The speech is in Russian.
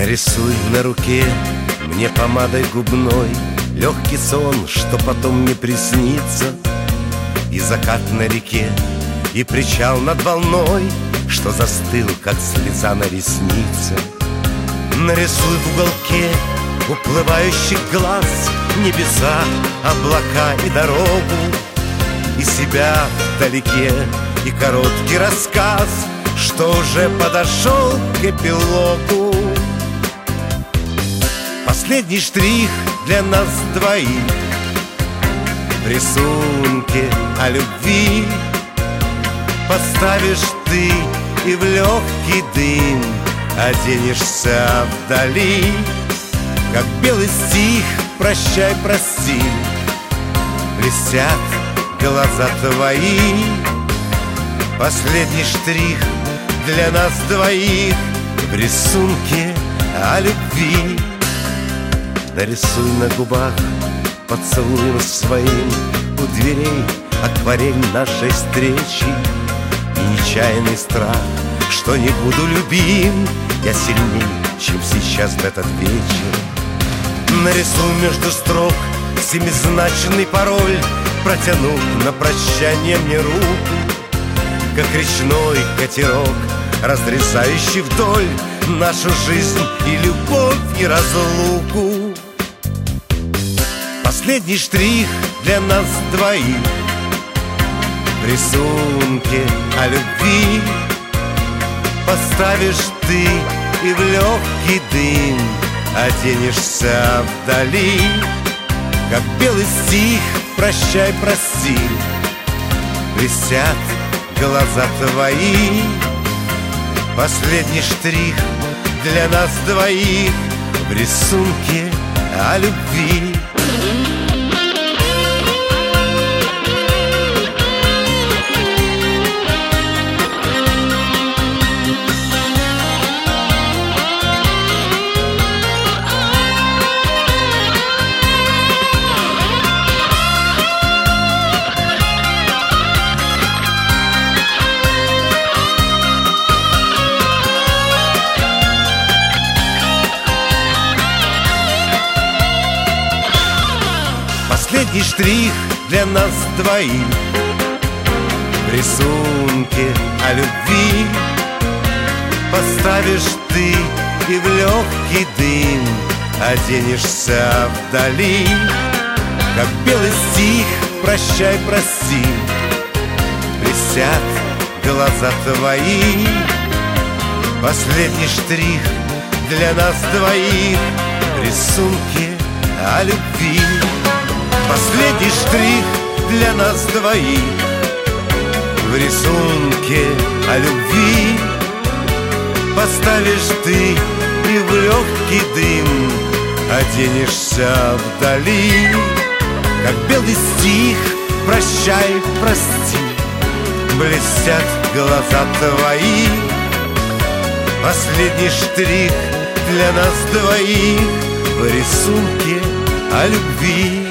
Нарисуй на руке мне помадой губной легкий сон, что потом не приснится, и закат на реке, и причал над волной, что застыл, как слеза на реснице. Нарисуй в уголке уплывающих глаз небеса, облака и дорогу, и себя вдалеке, и короткий рассказ, что уже подошел к эпилогу. Последний штрих для нас двоих в рисунке о любви поставишь ты, и в легкий дым оденешься вдали, как белый стих «Прощай, прости», блестят глаза твои. Последний штрих для нас двоих в рисунке о любви. Нарисуй на губах поцелуем своим у дверей акварель нашей встречи и нечаянный страх, что не буду любим я сильней, чем сейчас в этот вечер. Нарисуй между строк семизначный пароль, протянув на прощание мне руку, как речной катерок, разрезающий вдоль нашу жизнь и любовь, и разлуку. Последний штрих для нас двоих в рисунке о любви поставишь ты, и в легкий дым оденешься вдали, как белый стих «Прощай, прости», блестят глаза твои. Последний штрих для нас двоих в рисунке о любви. Последний штрих для нас двоих в рисунке о любви поставишь ты, и в легкий дым оденешься вдали, как белый стих «Прощай, прости», блестят глаза твои. Последний штрих для нас двоих в рисунке о любви. Последний штрих для нас двоих в рисунке о любви поставишь ты, и в легкий дым оденешься вдали, как белый стих «Прощай, прости», блестят глаза твои. Последний штрих для нас двоих в рисунке о любви.